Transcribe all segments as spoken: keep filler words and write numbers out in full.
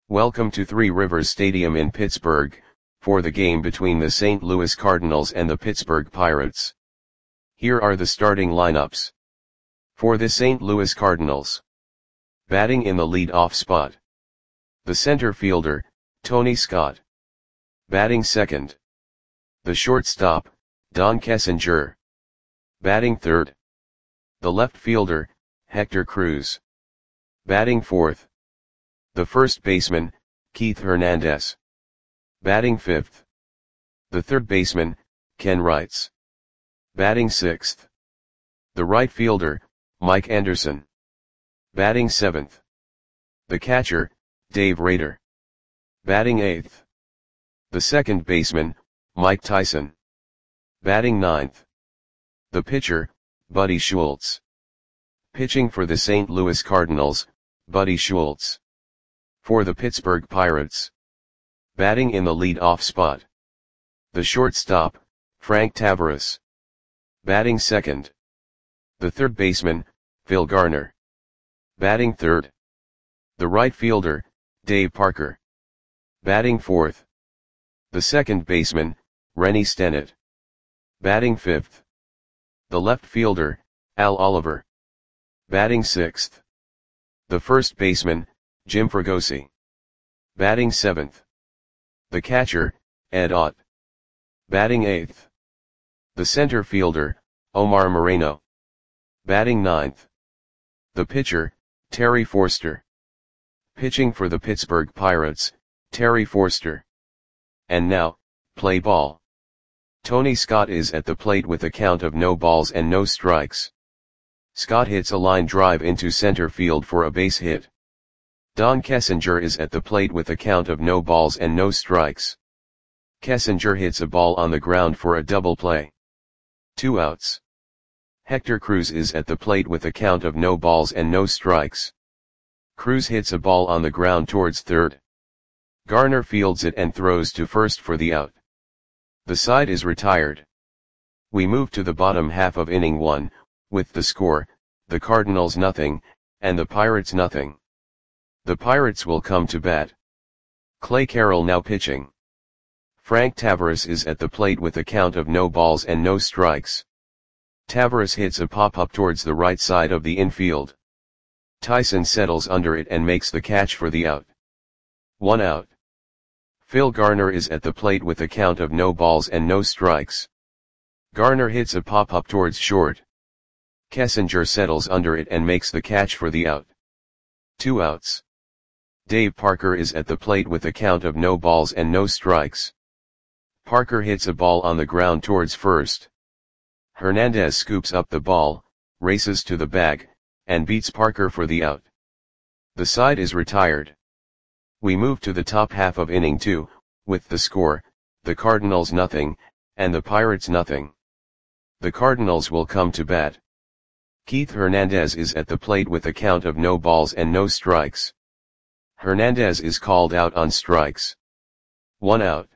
Welcome to Three Rivers Stadium in Pittsburgh, for the game between the Saint Louis Cardinals and the Pittsburgh Pirates. Here are the starting lineups. For the Saint Louis Cardinals. Batting in the lead-off spot. The center fielder, Tony Scott. Batting second. The shortstop, Don Kessinger. Batting third. The left fielder, Hector Cruz. Batting fourth. The first baseman, Keith Hernandez. Batting fifth. The third baseman, Ken Wrights. Batting sixth. The right fielder, Mike Anderson. Batting seventh. The catcher, Dave Rader. Batting eighth. The second baseman, Mike Tyson. Batting ninth. The pitcher, Buddy Schultz. Pitching for the Saint Louis Cardinals, Buddy Schultz. For the Pittsburgh Pirates. Batting in the lead-off spot. The shortstop, Frank Taveras. Batting second. The third baseman, Phil Garner. Batting third. The right fielder, Dave Parker. Batting fourth. The second baseman, Rennie Stennett. Batting fifth. The left fielder, Al Oliver. Batting sixth. The first baseman, Jim Fregosi. Batting seventh. The catcher, Ed Ott. Batting eighth. The center fielder, Omar Moreno. Batting ninth. The pitcher, Terry Forster. Pitching for the Pittsburgh Pirates, Terry Forster. And now, play ball. Tony Scott is at the plate with a count of no balls and no strikes. Scott hits a line drive into center field for a base hit. Don Kessinger is at the plate with a count of no balls and no strikes. Kessinger hits a ball on the ground for a double play. Two outs. Hector Cruz is at the plate with a count of no balls and no strikes. Cruz hits a ball on the ground towards third. Garner fields it and throws to first for the out. The side is retired. We move to the bottom half of inning one, with the score, the Cardinals nothing, and the Pirates nothing. The Pirates will come to bat. Clay Carroll now pitching. Frank Taveras is at the plate with a count of no balls and no strikes. Taveras hits a pop-up towards the right side of the infield. Tyson settles under it and makes the catch for the out. One out. Phil Garner is at the plate with a count of no balls and no strikes. Garner hits a pop-up towards short. Kessinger settles under it and makes the catch for the out. Two outs. Dave Parker is at the plate with a count of no balls and no strikes. Parker hits a ball on the ground towards first. Hernandez scoops up the ball, races to the bag, and beats Parker for the out. The side is retired. We move to the top half of inning two, with the score, the Cardinals nothing, and the Pirates nothing. The Cardinals will come to bat. Keith Hernandez is at the plate with a count of no balls and no strikes. Hernandez is called out on strikes. One out.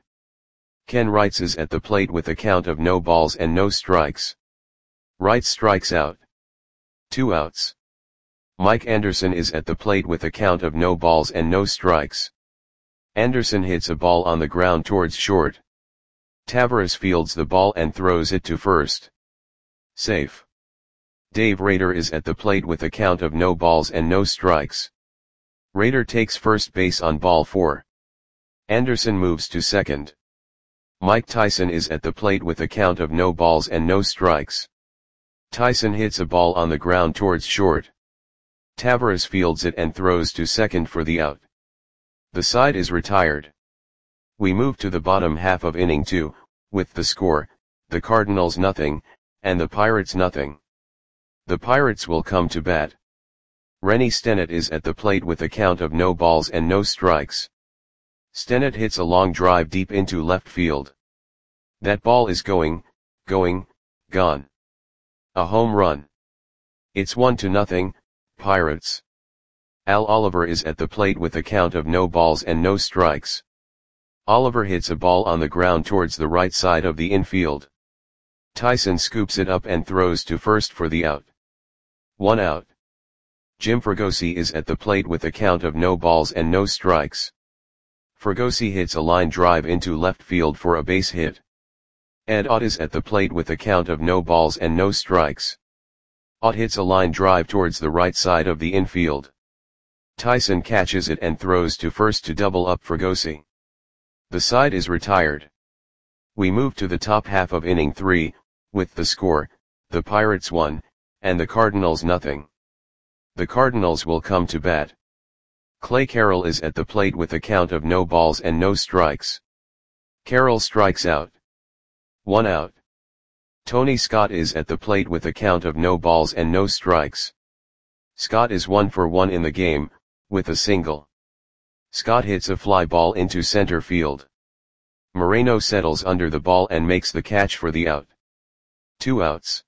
Ken Wrights is at the plate with a count of no balls and no strikes. Wrights strikes out. Two outs. Mike Anderson is at the plate with a count of no balls and no strikes. Anderson hits a ball on the ground towards short. Taveras fields the ball and throws it to first. Safe. Dave Rader is at the plate with a count of no balls and no strikes. Rader takes first base on ball four. Anderson moves to second. Mike Tyson is at the plate with a count of no balls and no strikes. Tyson hits a ball on the ground towards short. Taveras fields it and throws to second for the out. The side is retired. We move to the bottom half of inning two, with the score, the Cardinals nothing, and the Pirates nothing. The Pirates will come to bat. Rennie Stennett is at the plate with a count of no balls and no strikes. Stennett hits a long drive deep into left field. That ball is going, going, gone. A home run. It's one to nothing, Pirates. Al Oliver is at the plate with a count of no balls and no strikes. Oliver hits a ball on the ground towards the right side of the infield. Tyson scoops it up and throws to first for the out. One out. Jim Fregosi is at the plate with a count of no balls and no strikes. Fregosi hits a line drive into left field for a base hit. Ed Ott is at the plate with a count of no balls and no strikes. Ott hits a line drive towards the right side of the infield. Tyson catches it and throws to first to double up Fregosi. The side is retired. We move to the top half of inning three, with the score, the Pirates one, and the Cardinals nothing. The Cardinals will come to bat. Clay Carroll is at the plate with a count of no balls and no strikes. Carroll strikes out. One out. Tony Scott is at the plate with a count of no balls and no strikes. Scott is one for one in the game, with a single. Scott hits a fly ball into center field. Moreno settles under the ball and makes the catch for the out. Two outs.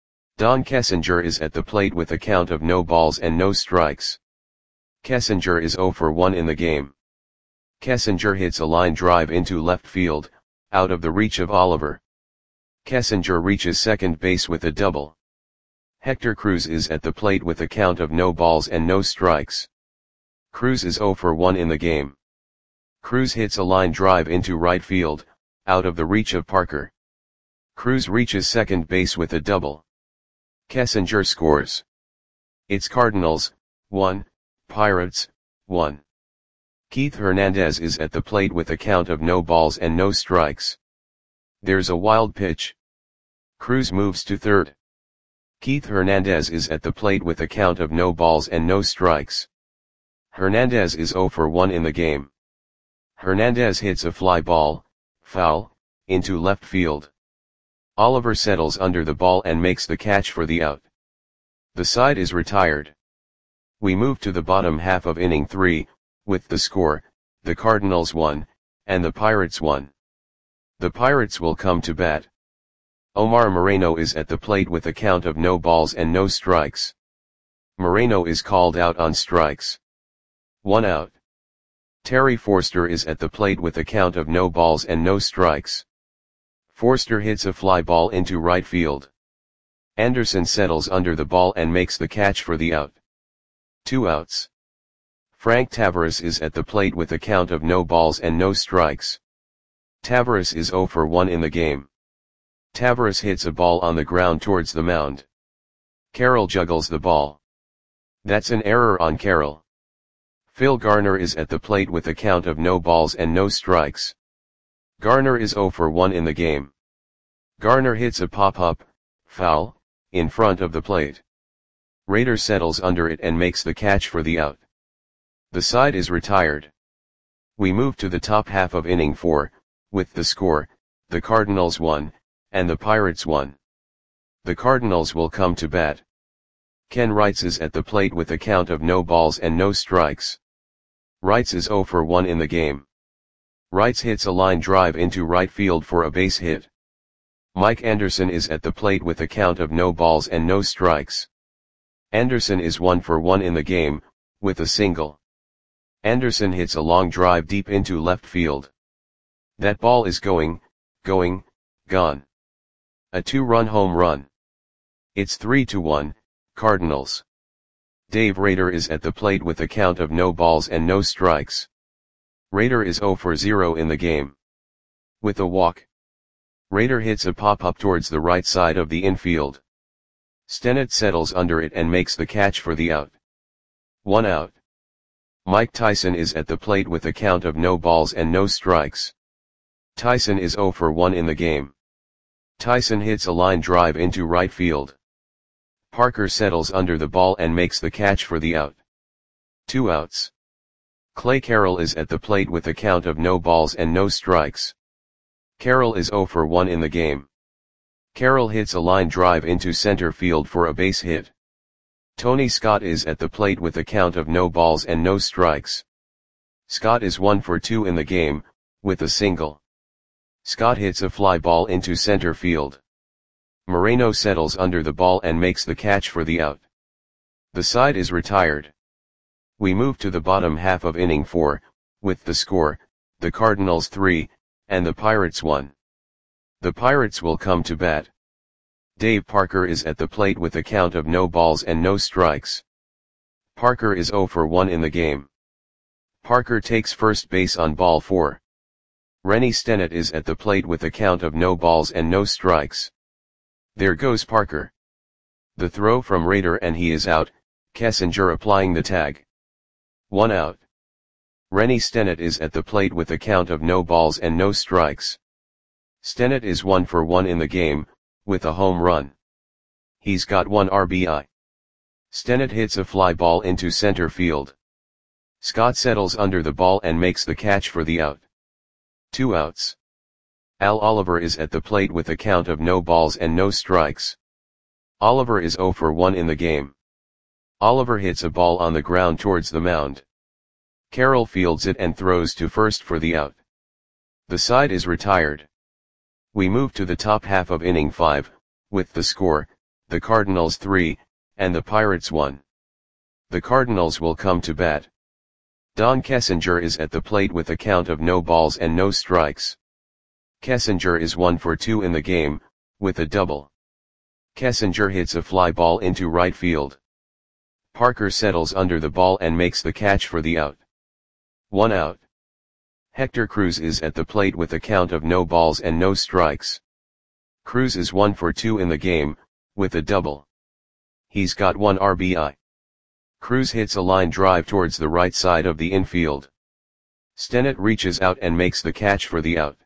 Don Kessinger is at the plate with a count of no balls and no strikes. Kessinger is zero for one in the game. Kessinger hits a line drive into left field, out of the reach of Oliver. Kessinger reaches second base with a double. Hector Cruz is at the plate with a count of no balls and no strikes. Cruz is zero for one in the game. Cruz hits a line drive into right field, out of the reach of Parker. Cruz reaches second base with a double. Kessinger scores. It's Cardinals, one, Pirates, one. Keith Hernandez is at the plate with a count of no balls and no strikes. There's a wild pitch. Cruz moves to third. Keith Hernandez is at the plate with a count of no balls and no strikes. Hernandez is zero for one in the game. Hernandez hits a fly ball, foul, into left field. Oliver settles under the ball and makes the catch for the out. The side is retired. We move to the bottom half of inning three, with the score, the Cardinals one, and the Pirates one. The Pirates will come to bat. Omar Moreno is at the plate with a count of no balls and no strikes. Moreno is called out on strikes. One out. Terry Forster is at the plate with a count of no balls and no strikes. Forster hits a fly ball into right field. Anderson settles under the ball and makes the catch for the out. Two outs. Frank Taveras is at the plate with a count of no balls and no strikes. Taveras is zero for one in the game. Taveras hits a ball on the ground towards the mound. Carroll juggles the ball. That's an error on Carroll. Phil Garner is at the plate with a count of no balls and no strikes. Garner is zero for one in the game. Garner hits a pop-up, foul, in front of the plate. Rader settles under it and makes the catch for the out. The side is retired. We move to the top half of inning four, with the score, the Cardinals one, and the Pirates one. The Cardinals will come to bat. Ken Wrights is at the plate with a count of no balls and no strikes. Wrights is zero for one in the game. Wrights hits a line drive into right field for a base hit. Mike Anderson is at the plate with a count of no balls and no strikes. Anderson is one for one in the game, with a single. Anderson hits a long drive deep into left field. That ball is going, going, gone. A two-run home run. It's three to one, Cardinals. Dave Rader is at the plate with a count of no balls and no strikes. Rader is zero for zero in the game. With a walk. Rader hits a pop-up towards the right side of the infield. Stennett settles under it and makes the catch for the out. One out. Mike Tyson is at the plate with a count of no balls and no strikes. Tyson is zero for one in the game. Tyson hits a line drive into right field. Parker settles under the ball and makes the catch for the out. Two outs. Clay Carroll is at the plate with a count of no balls and no strikes. Carroll is zero for one in the game. Carroll hits a line drive into center field for a base hit. Tony Scott is at the plate with a count of no balls and no strikes. Scott is one for two in the game, with a single. Scott hits a fly ball into center field. Moreno settles under the ball and makes the catch for the out. The side is retired. We move to the bottom half of inning four, with the score, the Cardinals three, and the Pirates one. The Pirates will come to bat. Dave Parker is at the plate with a count of no balls and no strikes. Parker is zero for one in the game. Parker takes first base on ball four. Rennie Stennett is at the plate with a count of no balls and no strikes. There goes Parker. The throw from Rader and he is out, Kessinger applying the tag. One out. Rennie Stennett is at the plate with a count of no balls and no strikes. Stennett is one for one in the game, with a home run. He's got one R B I. Stennett hits a fly ball into center field. Scott settles under the ball and makes the catch for the out. Two outs. Al Oliver is at the plate with a count of no balls and no strikes. Oliver is zero for one in the game. Oliver hits a ball on the ground towards the mound. Carroll fields it and throws to first for the out. The side is retired. We move to the top half of inning five, with the score, the Cardinals three, and the Pirates one. The Cardinals will come to bat. Don Kessinger is at the plate with a count of no balls and no strikes. Kessinger is one for two in the game, with a double. Kessinger hits a fly ball into right field. Parker settles under the ball and makes the catch for the out. One out. Hector Cruz is at the plate with a count of no balls and no strikes. Cruz is one for two in the game, with a double. He's got one R B I. Cruz hits a line drive towards the right side of the infield. Stennett reaches out and makes the catch for the out.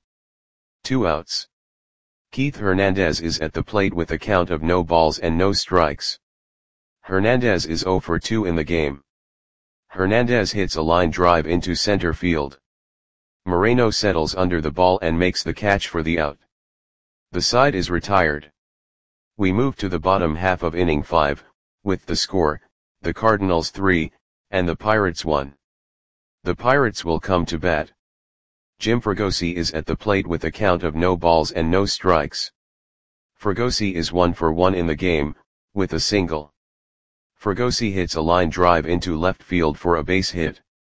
Two outs. Keith Hernandez is at the plate with a count of no balls and no strikes. Hernandez is zero for two in the game. Hernandez hits a line drive into center field. Moreno settles under the ball and makes the catch for the out. The side is retired. We move to the bottom half of inning five, with the score, the Cardinals three, and the Pirates one. The Pirates will come to bat. Jim Fregosi is at the plate with a count of no balls and no strikes. Fregosi is one for one in the game, with a single. Fregosi hits a line drive into left field for a base hit.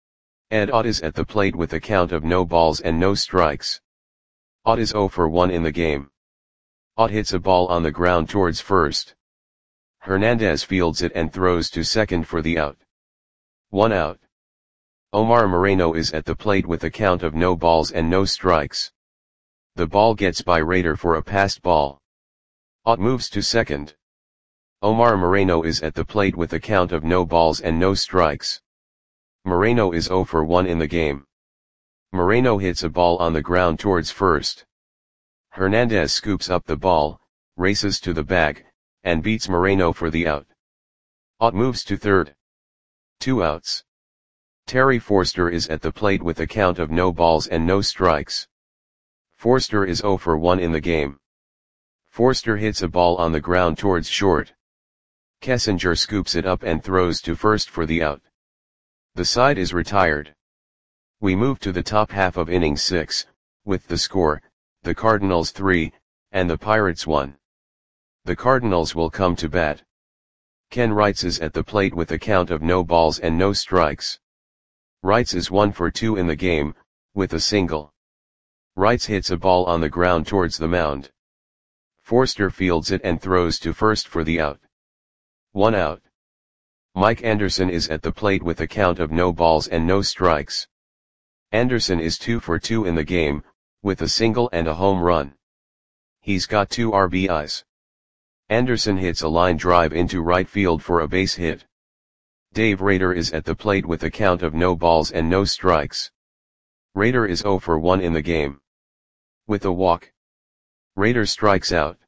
Ed Ott is at the plate with a count of no balls and no strikes. Ott is zero for one in the game. Ott hits a ball on the ground towards first. Hernandez fields it and throws to second for the out. One out. Omar Moreno is at the plate with a count of no balls and no strikes. The ball gets by Rader for a passed ball. Ott moves to second. Omar Moreno is at the plate with a count of no balls and no strikes. Moreno is zero for one in the game. Moreno hits a ball on the ground towards first. Hernandez scoops up the ball, races to the bag, and beats Moreno for the out. Ott moves to third. Two outs. Terry Forster is at the plate with a count of no balls and no strikes. Forster is zero for one in the game. Forster hits a ball on the ground towards short. Kessinger scoops it up and throws to first for the out. The side is retired. We move to the top half of inning six, with the score, the Cardinals three, and the Pirates one. The Cardinals will come to bat. Ken Wrights is at the plate with a count of no balls and no strikes. Wrights is one for two in the game, with a single. Wrights hits a ball on the ground towards the mound. Forster fields it and throws to first for the out. One out. Mike Anderson is at the plate with a count of no balls and no strikes. Anderson is two for two in the game, with a single and a home run. He's got two R B Is. Anderson hits a line drive into right field for a base hit. Dave Rader is at the plate with a count of no balls and no strikes. Rader is zero for one in the game. With a walk. Rader strikes out.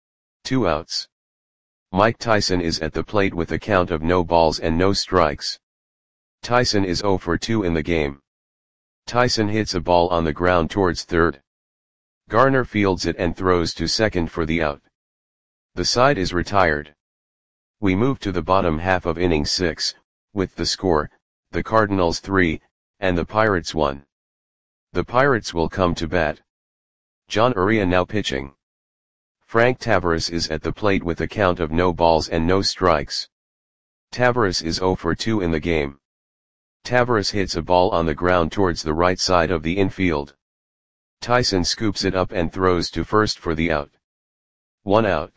Two outs. Mike Tyson is at the plate with a count of no balls and no strikes. Tyson is zero for two in the game. Tyson hits a ball on the ground towards third. Garner fields it and throws to second for the out. The side is retired. We move to the bottom half of inning six, with the score, the Cardinals three, and the Pirates one. The Pirates will come to bat. John Uria now pitching. Frank Tavares is at the plate with a count of no balls and no strikes. Tavares is zero for two in the game. Tavares hits a ball on the ground towards the right side of the infield. Tyson scoops it up and throws to first for the out. One out.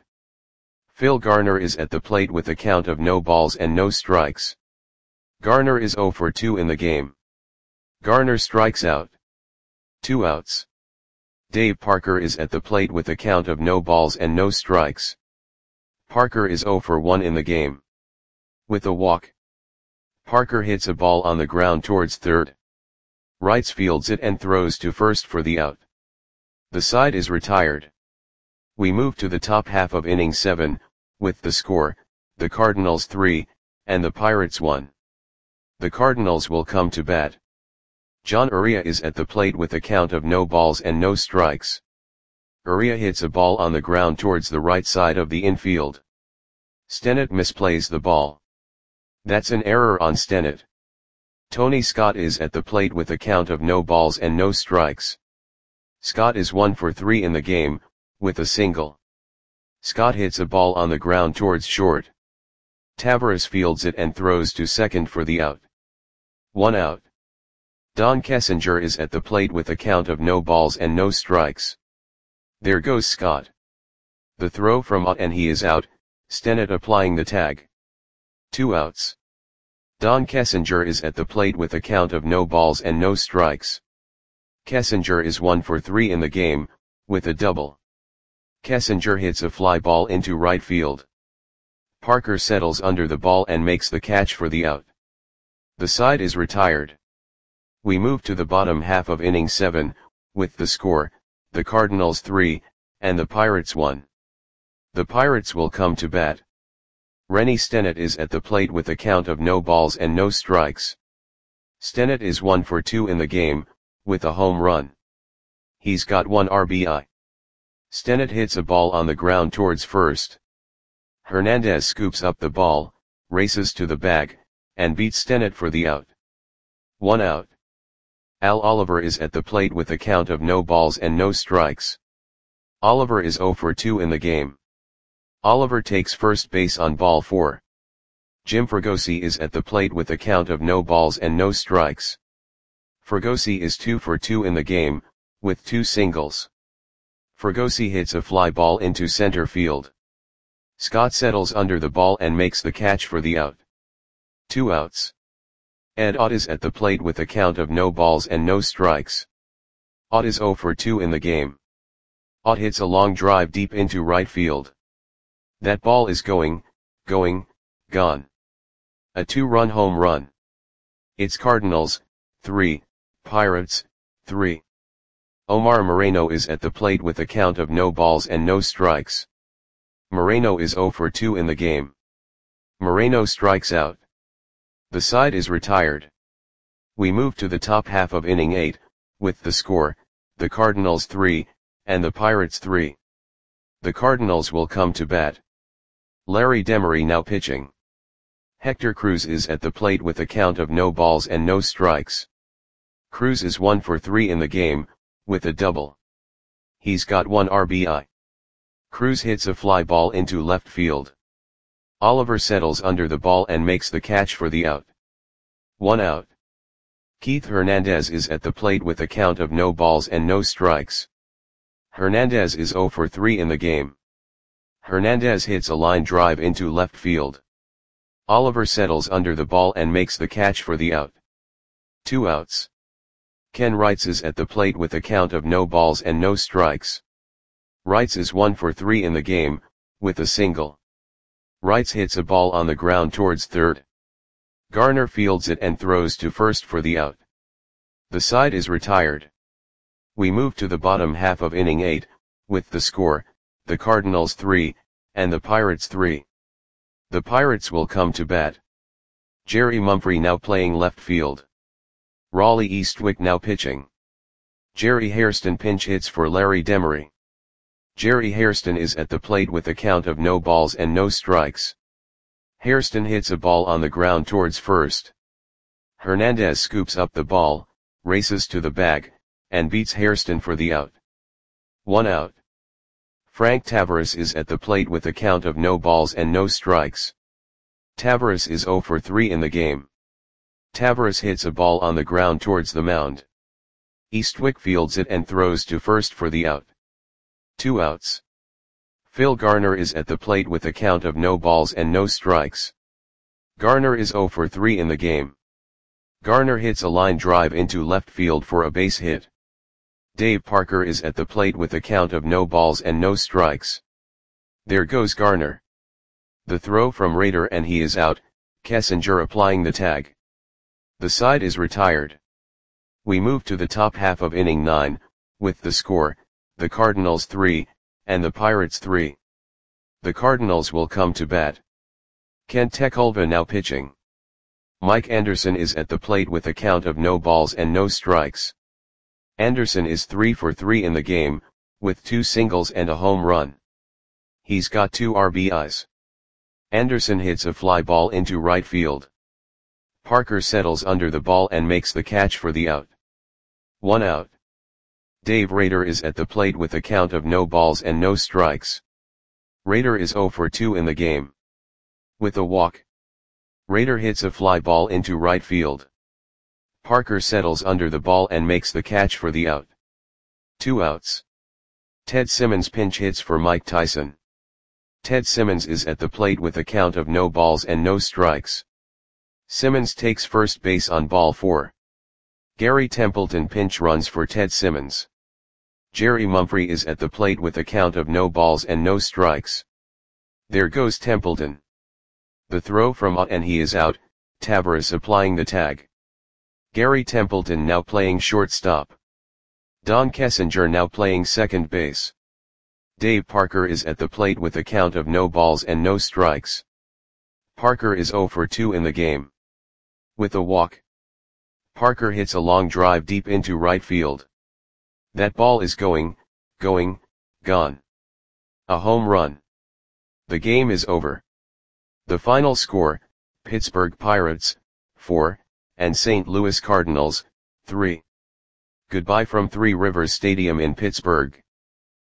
Phil Garner is at the plate with a count of no balls and no strikes. Garner is zero for two in the game. Garner strikes out. Two outs. Dave Parker is at the plate with a count of no balls and no strikes. Parker is oh for one in the game. With a walk. Parker hits a ball on the ground towards third. Wrights fields it and throws to first for the out. The side is retired. We move to the top half of inning seven, with the score, the Cardinals three, and the Pirates one. The Cardinals will come to bat. John Uria is at the plate with a count of no balls and no strikes. Uria hits a ball on the ground towards the right side of the infield. Stennett misplays the ball. That's an error on Stennett. Tony Scott is at the plate with a count of no balls and no strikes. Scott is one for three in the game, with a single. Scott hits a ball on the ground towards short. Tavares fields it and throws to second for the out. One out. Don Kessinger is at the plate with a count of no balls and no strikes. There goes Scott. The throw from Ott and he is out, Stennett applying the tag. Two outs. Don Kessinger is at the plate with a count of no balls and no strikes. Kessinger is one for three in the game, with a double. Kessinger hits a fly ball into right field. Parker settles under the ball and makes the catch for the out. The side is retired. We move to the bottom half of inning seven, with the score, the Cardinals three, and the Pirates one. The Pirates will come to bat. Rennie Stennett is at the plate with a count of no balls and no strikes. Stennett is one for two in the game, with a home run. He's got one R B I. Stennett hits a ball on the ground towards first. Hernandez scoops up the ball, races to the bag, and beats Stennett for the out. One out. Al Oliver is at the plate with a count of no balls and no strikes. Oliver is oh for two in the game. Oliver takes first base on ball four. Jim Fregosi is at the plate with a count of no balls and no strikes. Fregosi is two for two in the game, with two singles. Fregosi hits a fly ball into center field. Scott settles under the ball and makes the catch for the out. Two outs. Ed Ott is at the plate with a count of no balls and no strikes. Ott is oh for two in the game. Ott hits a long drive deep into right field. That ball is going, going, gone. A two-run home run. It's Cardinals, three, Pirates, three. Omar Moreno is at the plate with a count of no balls and no strikes. Moreno is oh for two in the game. Moreno strikes out. The side is retired. We move to the top half of inning eight, with the score, the Cardinals three, and the Pirates three. The Cardinals will come to bat. Larry Demery now pitching. Hector Cruz is at the plate with a count of no balls and no strikes. Cruz is one for three in the game, with a double. He's got one R B I. Cruz hits a fly ball into left field. Oliver settles under the ball and makes the catch for the out. One out. Keith Hernandez is at the plate with a count of no balls and no strikes. Hernandez is oh for three in the game. Hernandez hits a line drive into left field. Oliver settles under the ball and makes the catch for the out. Two outs. Ken Wrights is at the plate with a count of no balls and no strikes. Wrights is one for three in the game, with a single. Wrights hits a ball on the ground towards third. Garner fields it and throws to first for the out. The side is retired. We move to the bottom half of inning eight, with the score, the Cardinals three, and the Pirates three. The Pirates will come to bat. Jerry Mumphrey now playing left field. Raleigh Eastwick now pitching. Jerry Hairston pinch hits for Larry Demery. Jerry Hairston is at the plate with a count of no balls and no strikes. Hairston hits a ball on the ground towards first. Hernandez scoops up the ball, races to the bag, and beats Hairston for the out. One out. Frank Tavares is at the plate with a count of no balls and no strikes. Tavares is oh for three in the game. Tavares hits a ball on the ground towards the mound. Eastwick fields it and throws to first for the out. Two outs. Phil Garner is at the plate with a count of no balls and no strikes. Garner is oh for three in the game. Garner hits a line drive into left field for a base hit. Dave Parker is at the plate with a count of no balls and no strikes. There goes Garner. The throw from Rader and he is out, Kessinger applying the tag. The side is retired. We move to the top half of inning nine, with the score, the Cardinals three, and the Pirates three. The Cardinals will come to bat. Kent Tekulve now pitching. Mike Anderson is at the plate with a count of no balls and no strikes. Anderson is three for three in the game, with two singles and a home run. He's got two R B Is. Anderson hits a fly ball into right field. Parker settles under the ball and makes the catch for the out. One out. Dave Rader is at the plate with a count of no balls and no strikes. Rader is zero for two in the game. With a walk. Rader hits a fly ball into right field. Parker settles under the ball and makes the catch for the out. Two outs. Ted Simmons pinch hits for Mike Tyson. Ted Simmons is at the plate with a count of no balls and no strikes. Simmons takes first base on ball four. Gary Templeton pinch runs for Ted Simmons. Jerry Mumphrey is at the plate with a count of no balls and no strikes. There goes Templeton. The throw from out and he is out, Taveras applying the tag. Gary Templeton now playing shortstop. Don Kessinger now playing second base. Dave Parker is at the plate with a count of no balls and no strikes. Parker is zero for two in the game. With a walk. Parker hits a long drive deep into right field. That ball is going, going, gone. A home run. The game is over. The final score, Pittsburgh Pirates, four, and Saint Louis Cardinals, three. Goodbye from Three Rivers Stadium in Pittsburgh.